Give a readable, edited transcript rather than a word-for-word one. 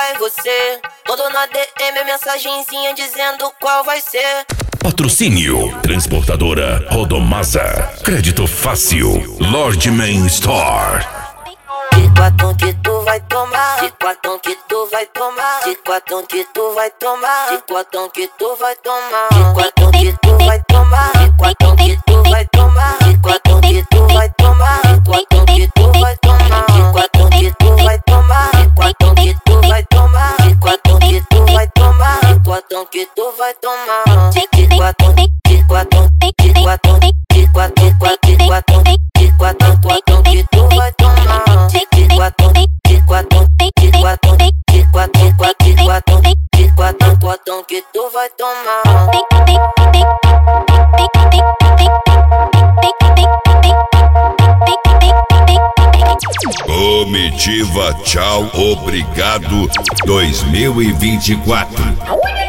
e você. Mandou na DM mensagenzinha dizendo qual vai ser. Patrocínio Transportadora Rodomasa. Crédito fácil. Lord Main Store. De quatão que tu vai tomar, de quatão que tu vai tomar, de quatão que tu vai tomar, de quatão que tu vai tomar, de quatão que tu vai tomar, de quatão que tu vai tomar, de quatão que tu vai tomar, de quatão que tu vai tomar, de quatão que tu vai tomar, de quatão que tu vai tomar, de quatão que tu vai tomar, de quatão que tu vai tomar, de quatão, de quatão, de quatão, de quatão, de quatão, de quatão, de quatão que tu vai tomar. Quatão que tu vai tomar. Comitiva Tchau Obrigado 2024.